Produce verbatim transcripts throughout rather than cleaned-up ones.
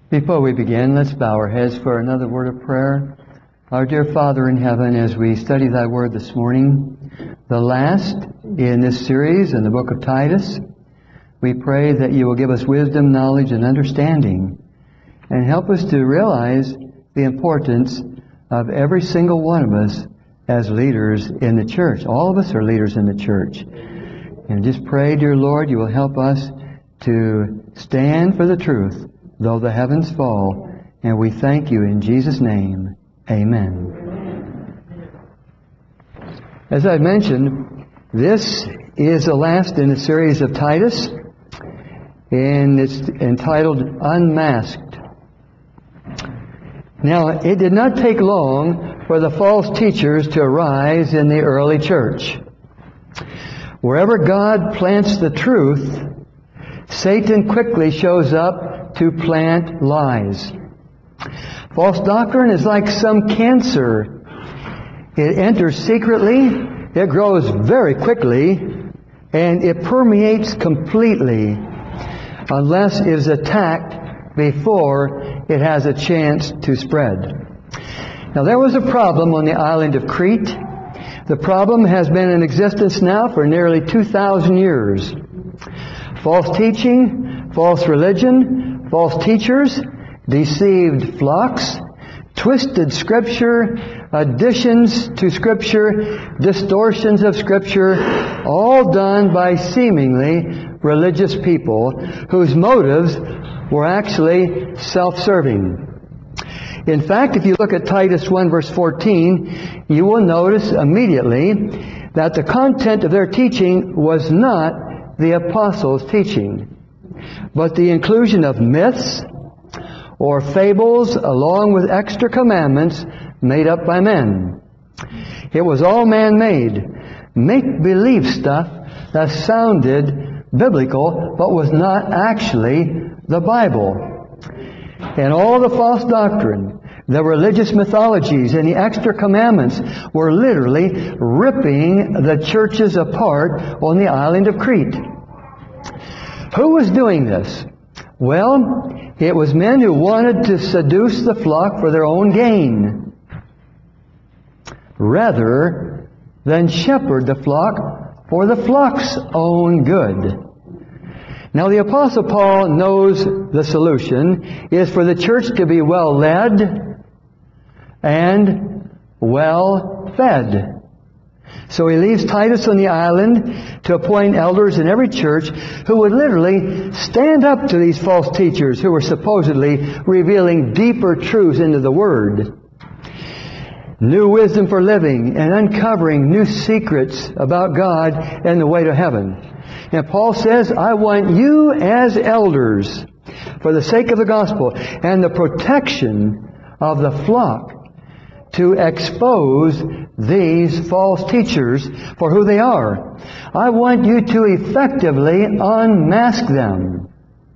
Before we begin, let's bow our heads for another word of prayer. Our dear Father in heaven, as we study Thy Word this morning, the last in this series in the book of Titus, we pray that You will give us wisdom, knowledge, and understanding, and help us to realize the importance of every single one of us as leaders in the church. All of us are leaders in the church. And just pray, dear Lord, You will help us to stand for the truth, though the heavens fall. And we thank You in Jesus' name. Amen. As I mentioned, this is the last in the series of Titus, and it's entitled Unmasked. Now, it did not take long for the false teachers to arise in the early church. Wherever God plants the truth, Satan quickly shows up to plant lies. False doctrine is like some cancer. It enters secretly, it grows very quickly, and it permeates completely unless it is attacked before it has a chance to spread. Now, there was a problem on the island of Crete. The problem has been in existence now for nearly two thousand years. False teaching, false religion, false teachers, deceived flocks, twisted Scripture, additions to Scripture, distortions of Scripture, all done by seemingly religious people whose motives were actually self-serving. In fact, if you look at Titus one verse fourteen, you will notice immediately that the content of their teaching was not the apostles' teaching, but the inclusion of myths or fables along with extra commandments made up by men. It was all man-made, make-believe stuff that sounded biblical but was not actually the Bible. And all the false doctrine, the religious mythologies, and the extra commandments were literally ripping the churches apart on the island of Crete. Who was doing this? Well, it was men who wanted to seduce the flock for their own gain, rather than shepherd the flock for the flock's own good. Now, the Apostle Paul knows the solution is for the church to be well led and well fed. So he leaves Titus on the island to appoint elders in every church who would literally stand up to these false teachers who were supposedly revealing deeper truths into the Word. New wisdom for living and uncovering new secrets about God and the way to heaven. And Paul says, I want you as elders, for the sake of the gospel and the protection of the flock, to expose these false teachers for who they are. I want you to effectively unmask them.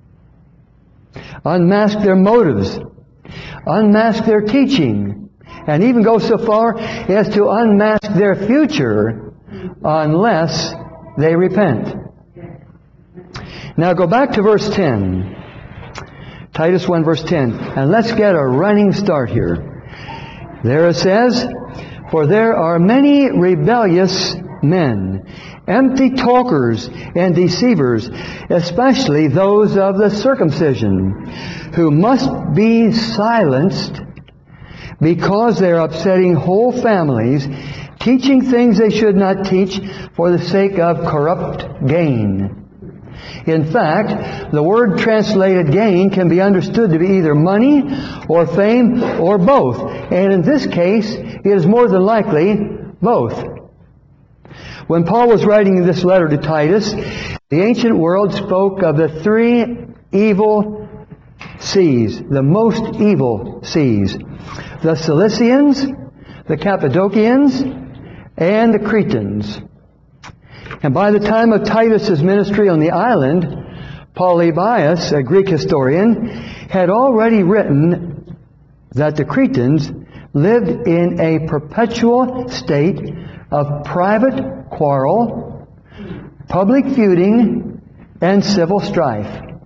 Unmask their motives. Unmask their teaching. And even go so far as to unmask their future unless they repent. Now go back to verse ten. Titus one verse ten. And let's get a running start here. There it says, for there are many rebellious men, empty talkers and deceivers, especially those of the circumcision, who must be silenced because they are upsetting whole families, teaching things they should not teach for the sake of corrupt gain. In fact, the word translated gain can be understood to be either money or fame or both. And in this case, it is more than likely both. When Paul was writing this letter to Titus, the ancient world spoke of the three evil seas, the most evil seas. The Cilicians, the Cappadocians, and the Cretans. And by the time of Titus's ministry on the island, Polybius, a Greek historian, had already written that the Cretans lived in a perpetual state of private quarrel, public feuding, and civil strife.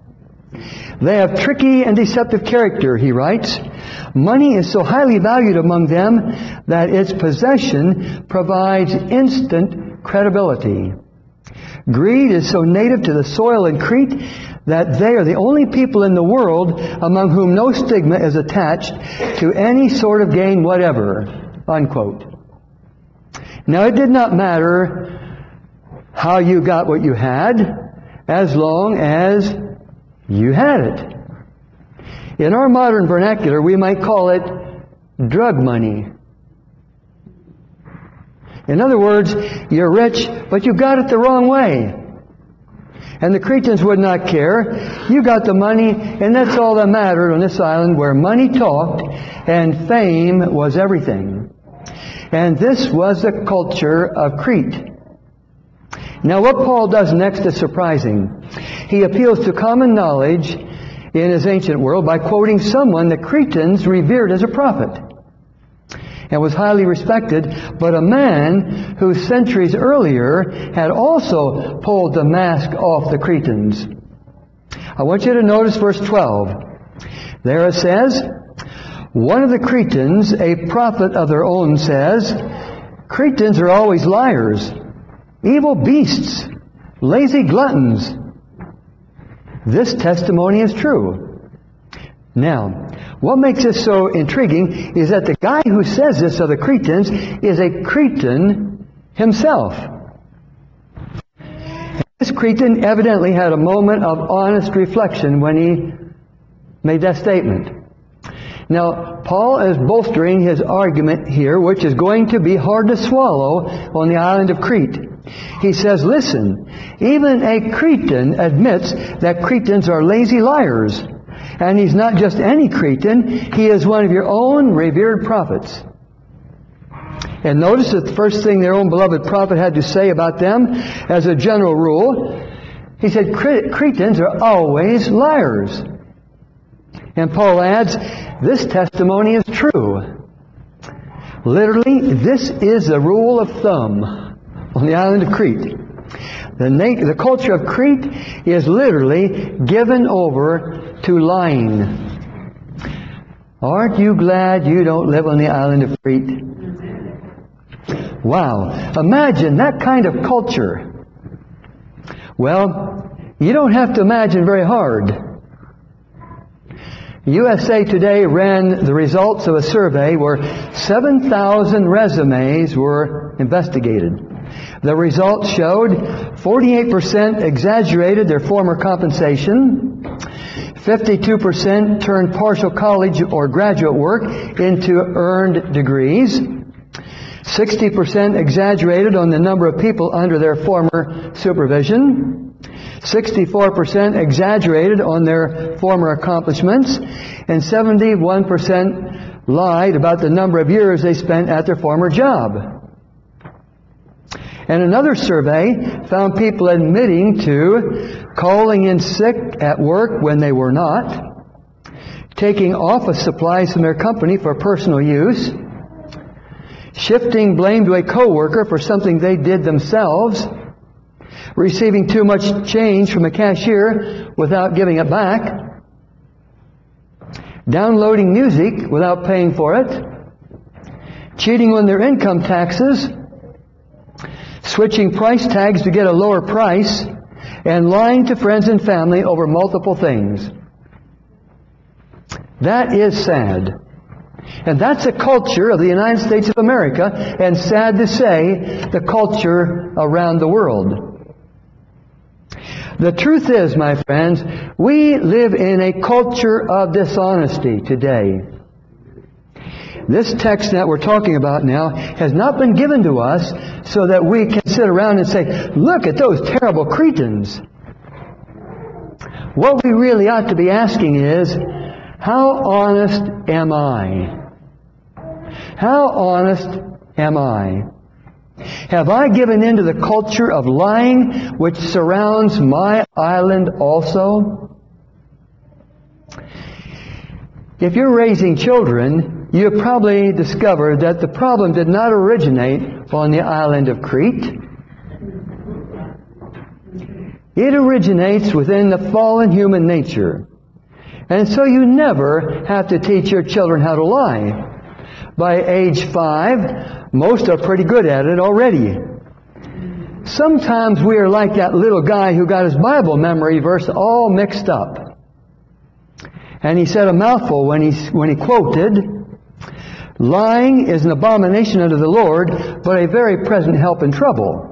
They have tricky and deceptive character, he writes. Money is so highly valued among them that its possession provides instant credibility. Greed is so native to the soil in Crete that they are the only people in the world among whom no stigma is attached to any sort of gain whatever. Unquote. Now, it did not matter how you got what you had, as long as you had it. In our modern vernacular, we might call it drug money. In other words, you're rich, but you got it the wrong way. And the Cretans would not care. You got the money, and that's all that mattered on this island where money talked and fame was everything. And this was the culture of Crete. Now, what Paul does next is surprising. He appeals to common knowledge in his ancient world by quoting someone the Cretans revered as a prophet and was highly respected, but a man who centuries earlier had also pulled the mask off the Cretans. I want you to notice verse twelve. There it says, one of the Cretans, a prophet of their own, says, Cretans are always liars, evil beasts, lazy gluttons. This testimony is true. Now, what makes this so intriguing is that the guy who says this of the Cretans is a Cretan himself. This Cretan evidently had a moment of honest reflection when he made that statement. Now, Paul is bolstering his argument here, which is going to be hard to swallow on the island of Crete. He says, listen, even a Cretan admits that Cretans are lazy liars. And he's not just any Cretan, he is one of your own revered prophets. And notice that the first thing their own beloved prophet had to say about them, as a general rule, he said, Cretans are always liars. And Paul adds, this testimony is true. Literally, this is the rule of thumb on the island of Crete. The, na- the culture of Crete is literally given over to lying. Aren't you glad you don't live on the island of Crete? Wow. Imagine that kind of culture. Well, you don't have to imagine very hard. U S A Today ran the results of a survey where seven thousand resumes were investigated. The results showed forty-eight percent exaggerated their former compensation, fifty-two percent turned partial college or graduate work into earned degrees, sixty percent exaggerated on the number of people under their former supervision, sixty-four percent exaggerated on their former accomplishments, and seventy-one percent lied about the number of years they spent at their former job. And another survey found people admitting to calling in sick at work when they were not, taking office supplies from their company for personal use, shifting blame to a coworker for something they did themselves, receiving too much change from a cashier without giving it back, downloading music without paying for it, cheating on their income taxes, switching price tags to get a lower price, and lying to friends and family over multiple things. That is sad. And that's the culture of the United States of America, and sad to say, the culture around the world. The truth is, my friends, we live in a culture of dishonesty today. This text that we're talking about now has not been given to us so that we can sit around and say, look at those terrible Cretans. What we really ought to be asking is, how honest am I? How honest am I? Have I given in to the culture of lying which surrounds my island also? If you're raising children, you have probably discovered that the problem did not originate on the island of Crete. It originates within the fallen human nature. And so you never have to teach your children how to lie. By age five, most are pretty good at it already. Sometimes we are like that little guy who got his Bible memory verse all mixed up. And he said a mouthful when he, when he quoted, "Lying is an abomination unto the Lord, but a very present help in trouble."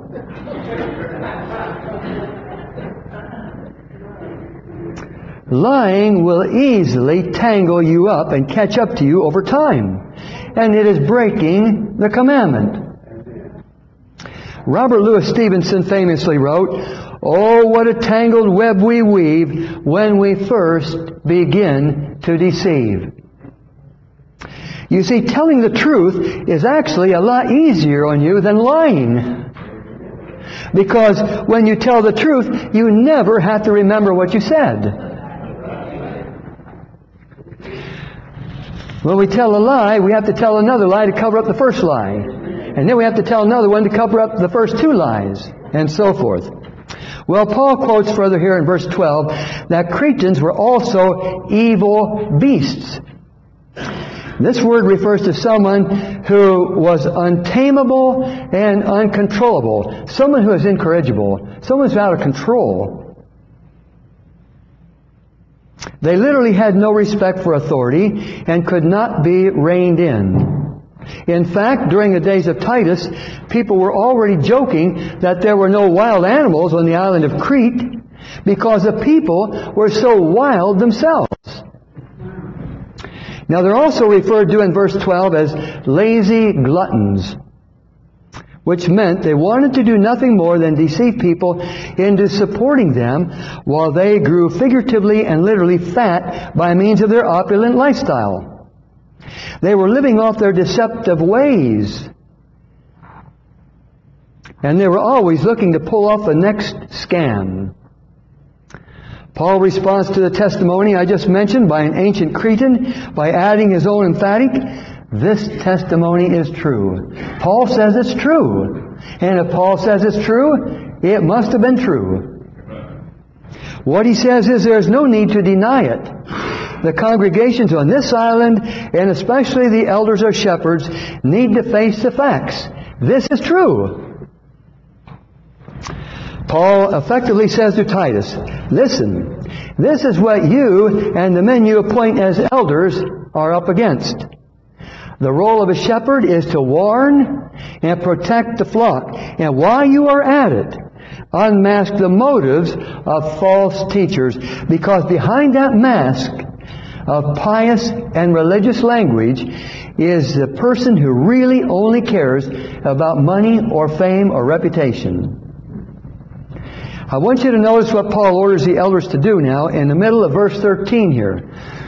Lying will easily tangle you up and catch up to you over time. And it is breaking the commandment. Robert Louis Stevenson famously wrote, "Oh, what a tangled web we weave when we first begin to deceive." You see, telling the truth is actually a lot easier on you than lying. Because when you tell the truth, you never have to remember what you said. When we tell a lie, we have to tell another lie to cover up the first lie. And then we have to tell another one to cover up the first two lies, and so forth. Well, Paul quotes further here in verse twelve that Cretans were also evil beasts. This word refers to someone who was untamable and uncontrollable. Someone who is incorrigible. Someone who's out of control. They literally had no respect for authority and could not be reined in. In fact, during the days of Titus, people were already joking that there were no wild animals on the island of Crete because the people were so wild themselves. Now, they're also referred to in verse twelve as lazy gluttons, which meant they wanted to do nothing more than deceive people into supporting them while they grew figuratively and literally fat by means of their opulent lifestyle. They were living off their deceptive ways. And they were always looking to pull off the next scam. Paul responds to the testimony I just mentioned by an ancient Cretan by adding his own emphatic, "This testimony is true." Paul says it's true. And if Paul says it's true, it must have been true. What he says is there's no need to deny it. The congregations on this island, and especially the elders or shepherds, need to face the facts. This is true. Paul effectively says to Titus, listen, this is what you and the men you appoint as elders are up against. The role of a shepherd is to warn and protect the flock. And while you are at it, unmask the motives of false teachers, because behind that mask of pious and religious language is the person who really only cares about money or fame or reputation. I want you to notice what Paul orders the elders to do now in the middle of verse thirteen here.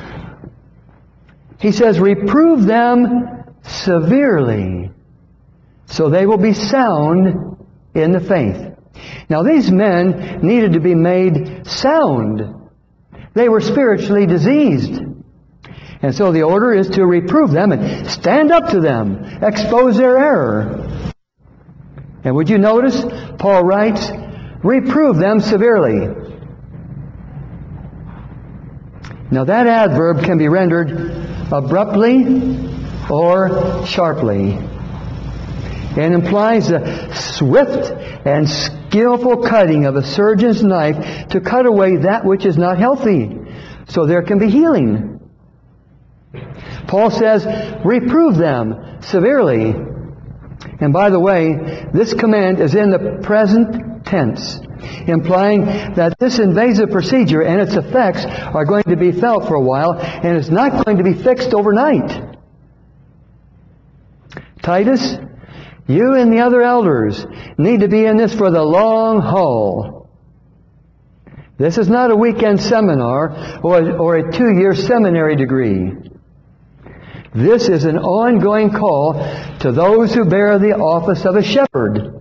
He says, reprove them severely, so they will be sound in the faith. Now these men needed to be made sound. They were spiritually diseased. And so the order is to reprove them and stand up to them, expose their error. And would you notice, Paul writes, reprove them severely. Now that adverb can be rendered abruptly or sharply, and implies the swift and skillful cutting of a surgeon's knife to cut away that which is not healthy, so there can be healing. Paul says, reprove them severely. And by the way, this command is in the present tense, implying that this invasive procedure and its effects are going to be felt for a while, and it's not going to be fixed overnight. Titus, you and the other elders need to be in this for the long haul. This is not a weekend seminar or, or a two-year seminary degree. This is an ongoing call to those who bear the office of a shepherd.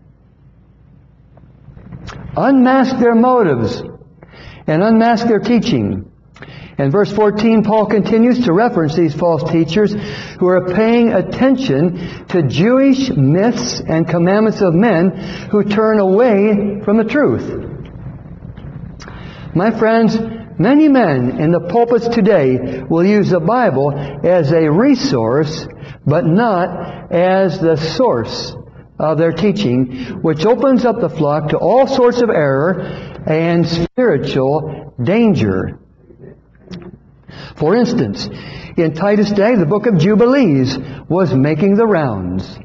Unmask their motives and unmask their teaching. In verse fourteen, Paul continues to reference these false teachers who are paying attention to Jewish myths and commandments of men who turn away from the truth. My friends, many men in the pulpits today will use the Bible as a resource, but not as the source of their teaching, which opens up the flock to all sorts of error and spiritual danger. For instance, in Titus' day, the book of Jubilees was making the rounds.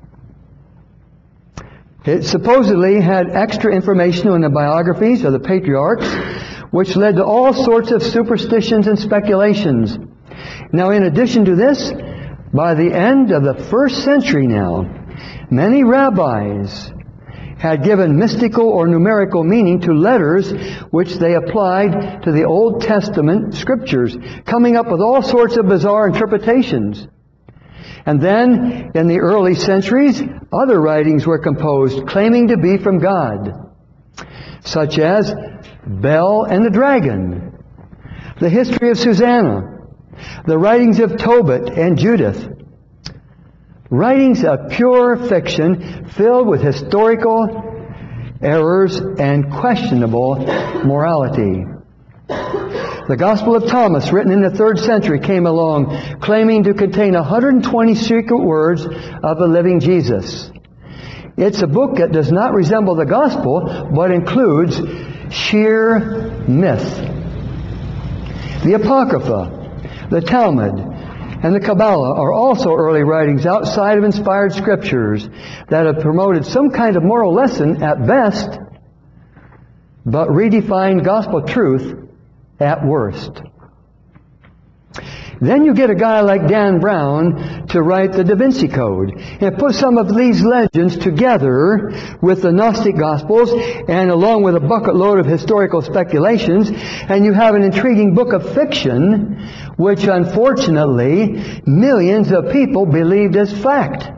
It supposedly had extra information on the biographies of the patriarchs, which led to all sorts of superstitions and speculations. Now, in addition to this, by the end of the first century now, many rabbis had given mystical or numerical meaning to letters which they applied to the Old Testament scriptures, coming up with all sorts of bizarre interpretations. And then, in the early centuries, other writings were composed claiming to be from God, such as Bel and the Dragon, the history of Susanna, the writings of Tobit and Judith, writings of pure fiction filled with historical errors and questionable morality. The Gospel of Thomas, written in the third century, came along claiming to contain one hundred twenty secret words of the living Jesus. It's a book that does not resemble the Gospel, but includes sheer myth. The Apocrypha, the Talmud, and the Kabbalah are also early writings outside of inspired scriptures that have promoted some kind of moral lesson at best, but redefined gospel truth at worst. Then you get a guy like Dan Brown to write the Da Vinci Code and put some of these legends together with the Gnostic Gospels and along with a bucket load of historical speculations, and you have an intriguing book of fiction which unfortunately millions of people believed as fact.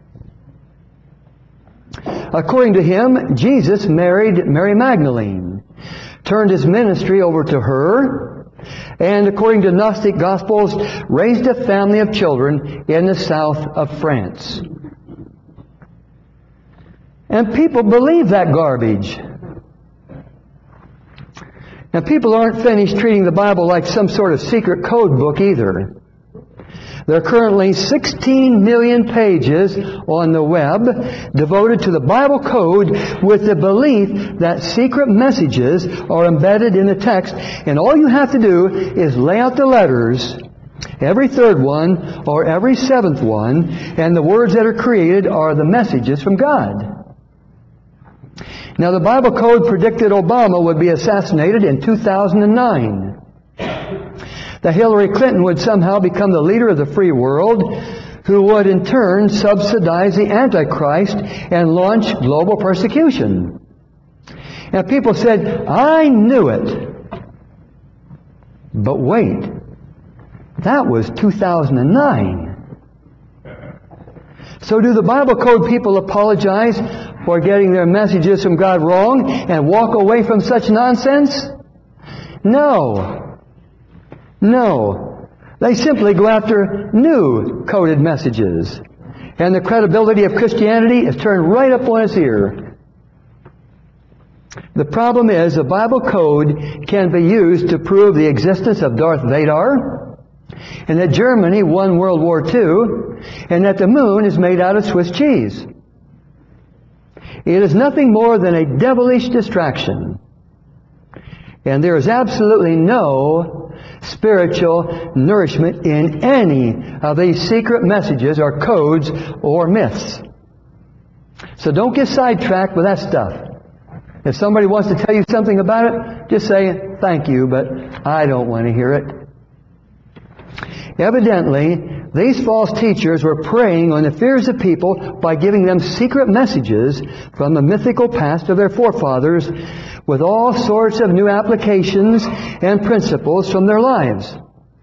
According to him, Jesus married Mary Magdalene, turned his ministry over to her, and according to Gnostic Gospels, raised a family of children in the south of France. And people believe that garbage. Now, people aren't finished treating the Bible like some sort of secret code book either. There are currently sixteen million pages on the web devoted to the Bible code with the belief that secret messages are embedded in the text, and all you have to do is lay out the letters, every third one or every seventh one, and the words that are created are the messages from God. Now, the Bible code predicted Obama would be assassinated in two thousand nine. That Hillary Clinton would somehow become the leader of the free world, who would in turn subsidize the Antichrist and launch global persecution. And people said, I knew it. But wait, that was two thousand nine. So do the Bible code people apologize for getting their messages from God wrong and walk away from such nonsense? No. No. They simply go after new coded messages. And the credibility of Christianity is turned right up on its ear. The problem is the Bible code can be used to prove the existence of Darth Vader, and that Germany won World War Two, and that the moon is made out of Swiss cheese. It is nothing more than a devilish distraction. And there is absolutely no spiritual nourishment in any of these secret messages or codes or myths. So don't get sidetracked with that stuff. If somebody wants to tell you something about it, just say, thank you, but I don't want to hear it. Evidently, these false teachers were preying on the fears of people by giving them secret messages from the mythical past of their forefathers with all sorts of new applications and principles from their lives.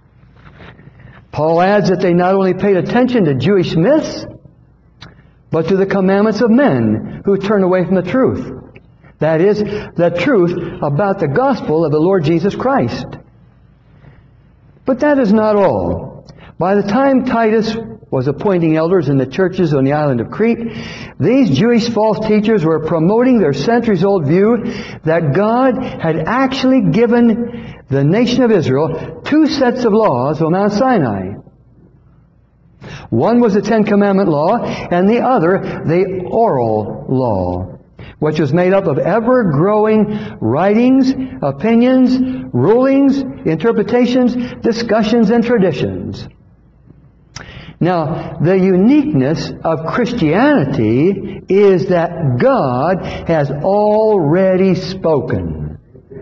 Paul adds that they not only paid attention to Jewish myths, but to the commandments of men who turn away from the truth. That is, the truth about the gospel of the Lord Jesus Christ. But that is not all. By the time Titus was appointing elders in the churches on the island of Crete, these Jewish false teachers were promoting their centuries-old view that God had actually given the nation of Israel two sets of laws on Mount Sinai. One was the Ten Commandment law, and the other, the oral law, which was made up of ever-growing writings, opinions, rulings, interpretations, discussions, and traditions. Now, the uniqueness of Christianity is that God has already spoken.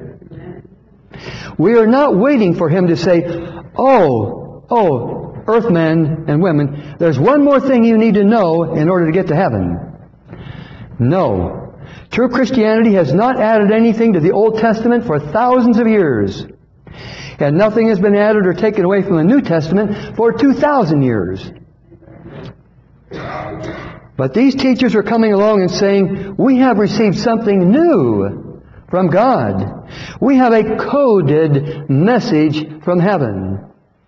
We are not waiting for Him to say, oh, oh, earthmen and women, there's one more thing you need to know in order to get to heaven. No. True Christianity has not added anything to the Old Testament for thousands of years. And nothing has been added or taken away from the New Testament for two thousand years. But these teachers are coming along and saying, we have received something new from God. We have a coded message from heaven.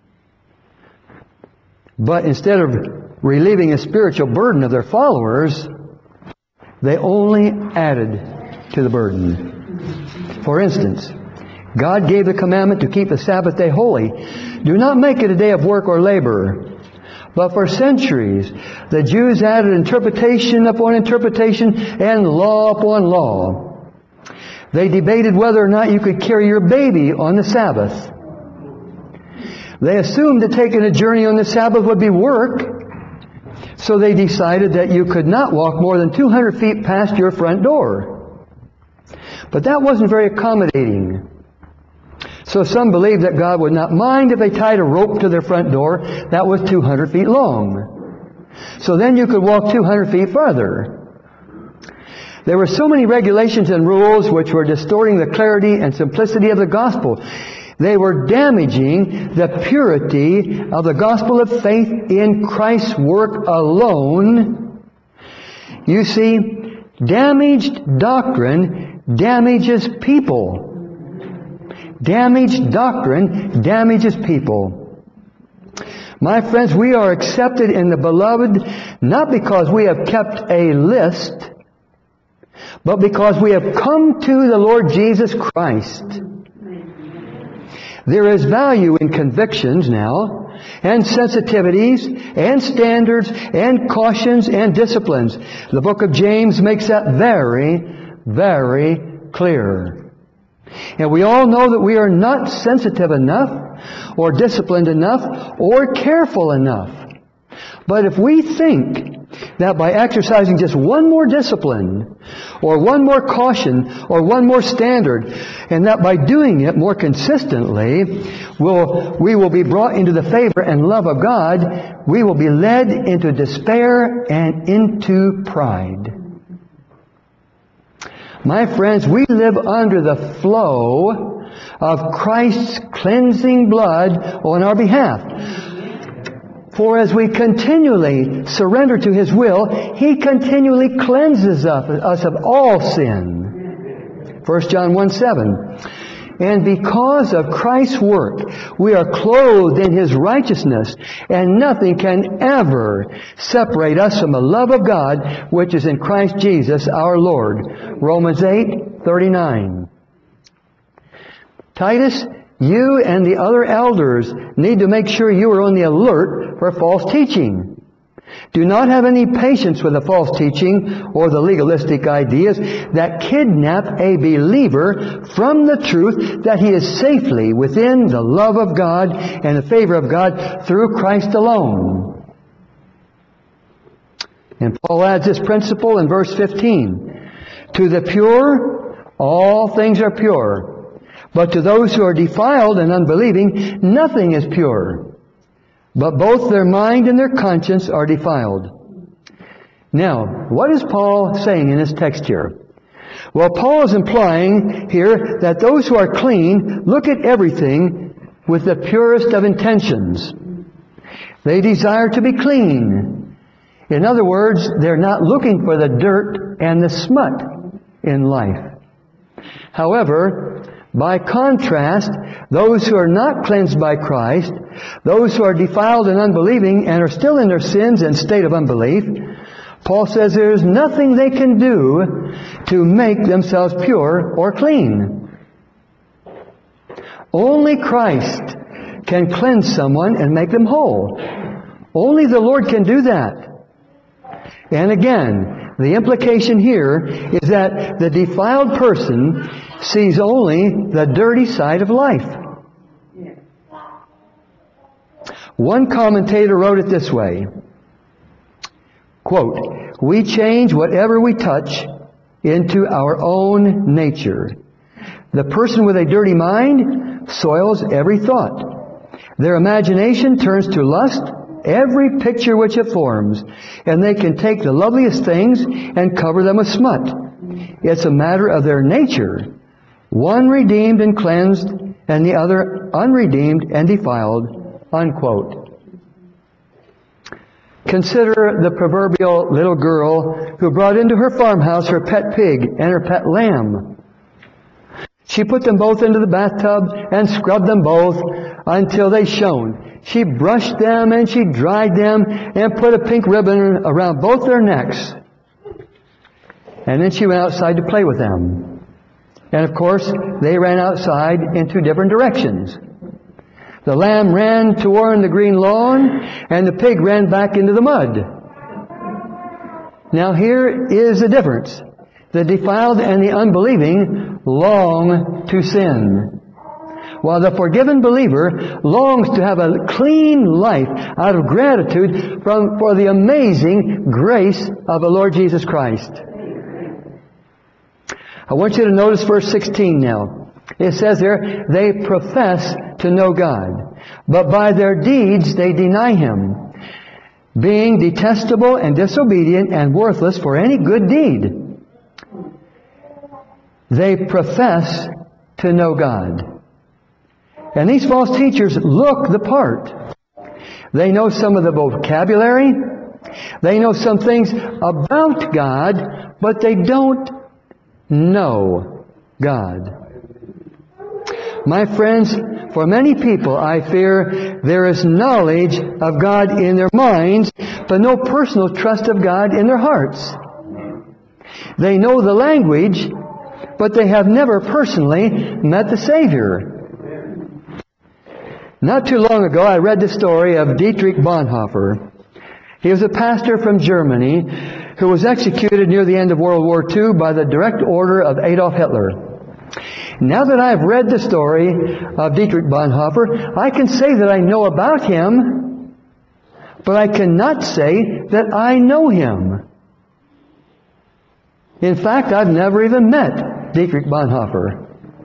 But instead of relieving a spiritual burden of their followers, they only added to the burden. For instance, God gave the commandment to keep the Sabbath day holy. Do not make it a day of work or labor. But for centuries, the Jews added interpretation upon interpretation and law upon law. They debated whether or not you could carry your baby on the Sabbath. They assumed that taking a journey on the Sabbath would be work, so they decided that you could not walk more than two hundred feet past your front door. But that wasn't very accommodating. So some believed that God would not mind if they tied a rope to their front door that was two hundred feet long. So then you could walk two hundred feet further. There were so many regulations and rules which were distorting the clarity and simplicity of the gospel. They were damaging the purity of the gospel of faith in Christ's work alone. You see, damaged doctrine damages people. Damaged doctrine damages people. My friends, we are accepted in the Beloved not because we have kept a list, but because we have come to the Lord Jesus Christ. There is value in convictions now, and sensitivities, and standards, and cautions, and disciplines. The book of James makes that very, very clear. And we all know that we are not sensitive enough, or disciplined enough, or careful enough. But if we think that by exercising just one more discipline, or one more caution, or one more standard, and that by doing it more consistently, we'll, we will be brought into the favor and love of God, we will be led into despair and into pride. My friends, we live under the flow of Christ's cleansing blood on our behalf. For as we continually surrender to His will, He continually cleanses us of all sin. First John one seven. And because of Christ's work, we are clothed in His righteousness, and nothing can ever separate us from the love of God, which is in Christ Jesus our Lord. Romans eight thirty-nine. Titus, you and the other elders need to make sure you are on the alert for false teaching. Do not have any patience with the false teaching or the legalistic ideas that kidnap a believer from the truth that he is safely within the love of God and the favor of God through Christ alone. And Paul adds this principle in verse fifteen. To the pure, all things are pure. But to those who are defiled and unbelieving, nothing is pure. But both their mind and their conscience are defiled. Now, what is Paul saying in this text here? Well, Paul is implying here that those who are clean look at everything with the purest of intentions. They desire to be clean. In other words, they're not looking for the dirt and the smut in life. However, By contrast, those who are not cleansed by Christ, those who are defiled and unbelieving and are still in their sins and state of unbelief, Paul says there is nothing they can do to make themselves pure or clean. Only Christ can cleanse someone and make them whole. Only the Lord can do that. And again, the implication here is that the defiled person sees only the dirty side of life. One commentator wrote it this way, quote, "We change whatever we touch into our own nature. The person with a dirty mind soils every thought. Their imagination turns to lust every picture which it forms, and they can take the loveliest things and cover them with smut. It's a matter of their nature, one redeemed and cleansed, and the other unredeemed and defiled," unquote. Consider the proverbial little girl who brought into her farmhouse her pet pig and her pet lamb. She put them both into the bathtub and scrubbed them both until they shone. She brushed them and she dried them and put a pink ribbon around both their necks. And then she went outside to play with them. And of course, they ran outside in two different directions. The lamb ran toward the green lawn, and the pig ran back into the mud. Now here is the difference. The defiled and the unbelieving long to sin, while the forgiven believer longs to have a clean life out of gratitude from, for the amazing grace of the Lord Jesus Christ. I want you to notice verse sixteen now. It says there, they profess to know God, but by their deeds they deny Him, being detestable and disobedient and worthless for any good deed. They profess to know God. And these false teachers look the part. They know some of the vocabulary. They know some things about God, but they don't know God. My friends, for many people, I fear, there is knowledge of God in their minds, but no personal trust of God in their hearts. They know the language, but they have never personally met the Savior. Not too long ago, I read the story of Dietrich Bonhoeffer. He was a pastor from Germany who was executed near the end of World War Two by the direct order of Adolf Hitler. Now that I've read the story of Dietrich Bonhoeffer, I can say that I know about him, but I cannot say that I know him. In fact, I've never even met Dietrich Bonhoeffer.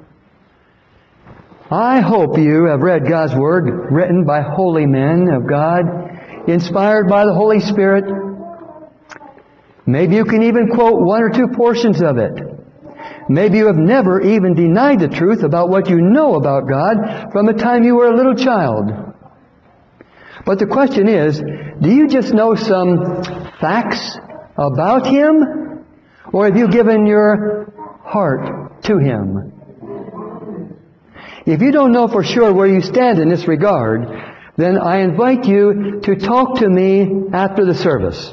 I hope you have read God's Word, written by holy men of God, inspired by the Holy Spirit. Maybe you can even quote one or two portions of it. Maybe you have never even denied the truth about what you know about God from the time you were a little child. But the question is, do you just know some facts about Him? Or have you given your heart to Him? If you don't know for sure where you stand in this regard, then I invite you to talk to me after the service.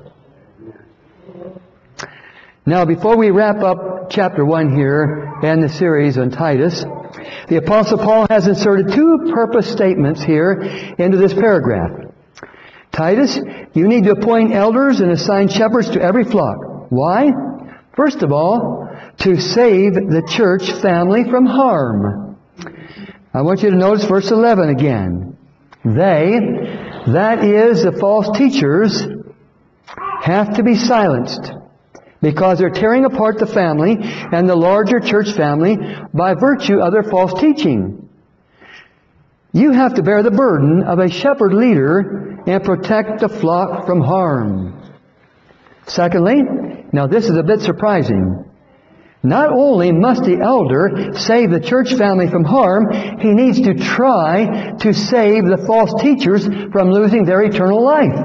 Now, before we wrap up chapter one here and the series on Titus, the Apostle Paul has inserted two purpose statements here into this paragraph. Titus, you need to appoint elders and assign shepherds to every flock. Why? First of all, to save the church family from harm. I want you to notice verse eleven again. They, that is, the false teachers, have to be silenced, because they're tearing apart the family and the larger church family by virtue of their false teaching. You have to bear the burden of a shepherd leader and protect the flock from harm. Secondly, now this is a bit surprising. Not only must the elder save the church family from harm, he needs to try to save the false teachers from losing their eternal life.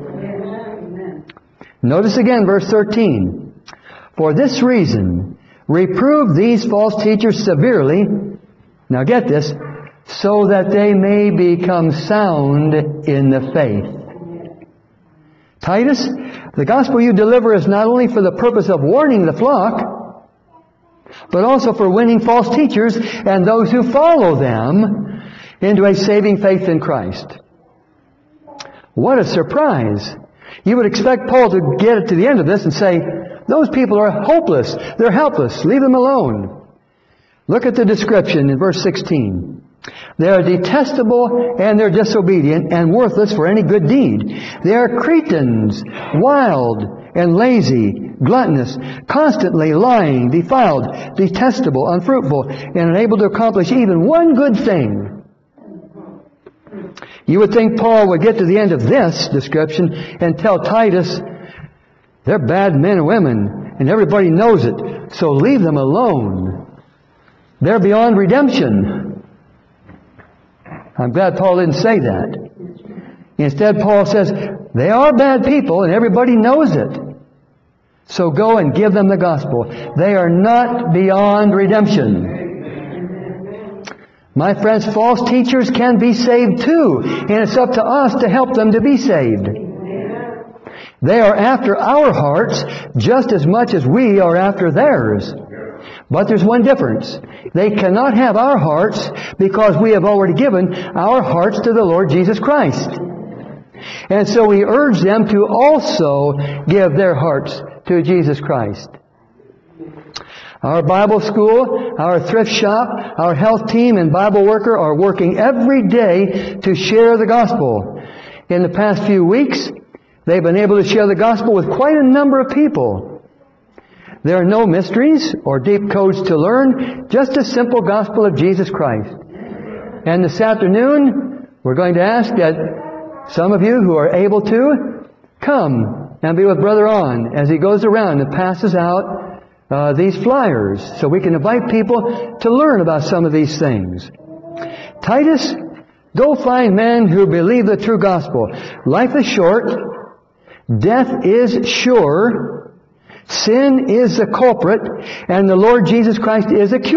Notice again verse thirteen. For this reason, reprove these false teachers severely Now get this, so that they may become sound in the faith. Titus, the gospel you deliver is not only for the purpose of warning the flock, but also for winning false teachers and those who follow them into a saving faith in Christ. What a surprise! You would expect Paul to get to the end of this and say, those people are hopeless. They're helpless. Leave them alone. Look at the description in verse sixteen. They are detestable and they're disobedient and worthless for any good deed. They are Cretans, wild and lazy, gluttonous, constantly lying, defiled, detestable, unfruitful, and unable to accomplish even one good thing. You would think Paul would get to the end of this description and tell Titus, they're bad men and women, and everybody knows it, so leave them alone. They're beyond redemption. I'm glad Paul didn't say that. Instead, Paul says, they are bad people, and everybody knows it. So go and give them the gospel. They are not beyond redemption. My friends, false teachers can be saved too, and it's up to us to help them to be saved. They are after our hearts just as much as we are after theirs. But there's one difference. They cannot have our hearts because we have already given our hearts to the Lord Jesus Christ. And so we urge them to also give their hearts to Jesus Christ. Our Bible school, our thrift shop, our health team and Bible worker are working every day to share the gospel. In the past few weeks, they've been able to share the gospel with quite a number of people. There are no mysteries or deep codes to learn, just a simple gospel of Jesus Christ. And this afternoon, we're going to ask that some of you who are able to come and be with Brother On as he goes around and passes out uh, these flyers so we can invite people to learn about some of these things. Titus, go find men who believe the true gospel. Life is short. Death is sure. Sin is the culprit. And the Lord Jesus Christ is a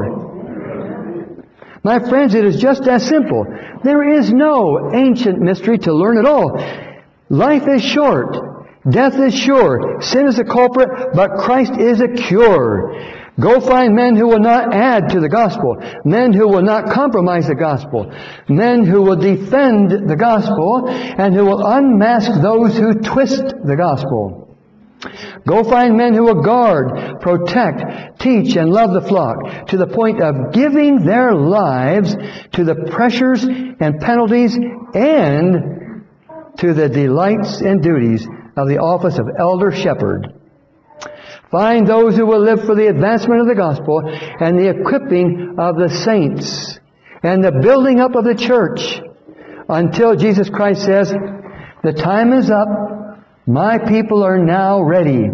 cure. My friends, it is just as simple. There is no ancient mystery to learn at all. Life is short. Death is sure. Sin is a culprit, but Christ is a cure. Go find men who will not add to the gospel. Men who will not compromise the gospel. Men who will defend the gospel and who will unmask those who twist the gospel. Go find men who will guard, protect, teach, and love the flock to the point of giving their lives to the pressures and penalties and to the delights and duties of the office of elder shepherd. Find those who will live for the advancement of the gospel and the equipping of the saints and the building up of the church until Jesus Christ says, the time is up, my people are now ready.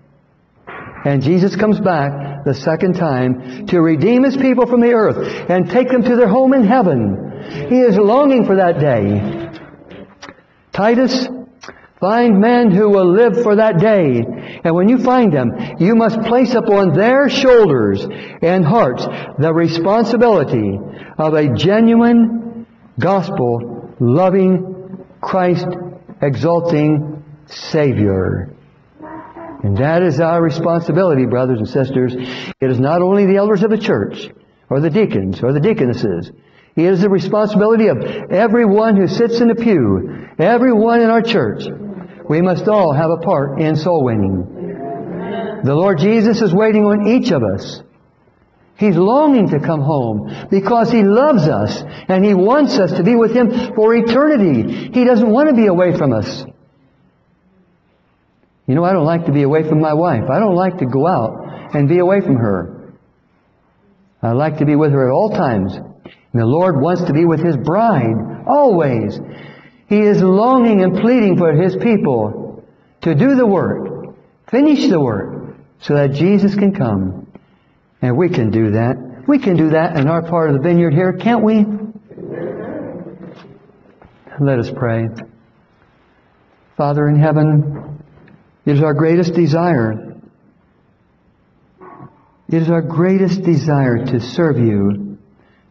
And Jesus comes back the second time to redeem His people from the earth and take them to their home in heaven. He is longing for that day. Titus, find men who will live for that day. And when you find them, you must place upon their shoulders and hearts the responsibility of a genuine, gospel-loving, Christ-exalting Savior. And that is our responsibility, brothers and sisters. It is not only the elders of the church, or the deacons, or the deaconesses. It is the responsibility of everyone who sits in the pew, everyone in our church. We must all have a part in soul winning. The Lord Jesus is waiting on each of us. He's longing to come home because He loves us and He wants us to be with Him for eternity. He doesn't want to be away from us. You know, I don't like to be away from my wife. I don't like to go out and be away from her. I like to be with her at all times. And the Lord wants to be with His bride always. He is longing and pleading for His people to do the work, finish the work, so that Jesus can come. And we can do that. We can do that in our part of the vineyard here, can't we? Let us pray. Father in heaven, it is our greatest desire. It is our greatest desire to serve You,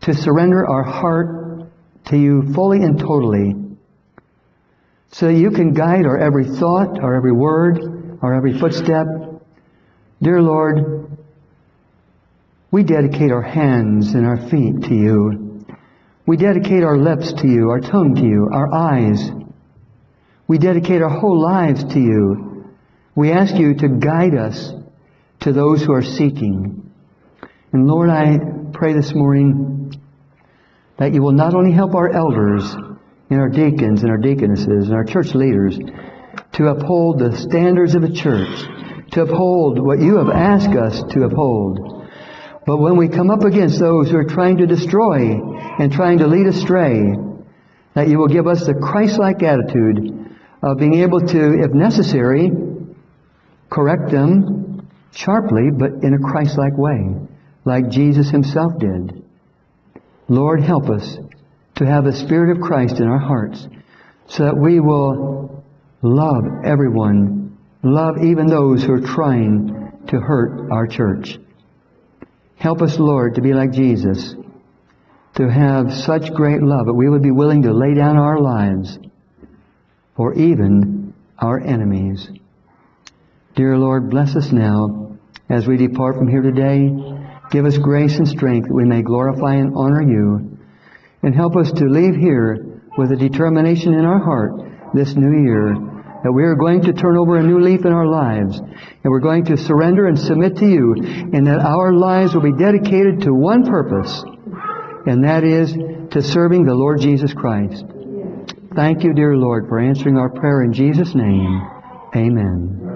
to surrender our heart to you fully and totally, so that you can guide our every thought, our every word, our every footstep. Dear Lord, we dedicate our hands and our feet to you. We dedicate our lips to you, our tongue to you, our eyes. We dedicate our whole lives to you. We ask you to guide us to those who are seeking. And Lord, I pray this morning that you will not only help our elders and our deacons and our deaconesses and our church leaders to uphold the standards of the church, to uphold what you have asked us to uphold. But when we come up against those who are trying to destroy and trying to lead astray, that you will give us the Christ-like attitude of being able to, if necessary, correct them sharply, but in a Christ-like way, like Jesus himself did. Lord, help us to have the Spirit of Christ in our hearts, so that we will love everyone, love even those who are trying to hurt our church. Help us, Lord, to be like Jesus, to have such great love that we would be willing to lay down our lives for even our enemies. Dear Lord, bless us now as we depart from here today. Give us grace and strength that we may glorify and honor you. And help us to leave here with a determination in our heart this new year that we are going to turn over a new leaf in our lives, and we're going to surrender and submit to you, and that our lives will be dedicated to one purpose, and that is to serving the Lord Jesus Christ. Thank you, dear Lord, for answering our prayer in Jesus' name. Amen.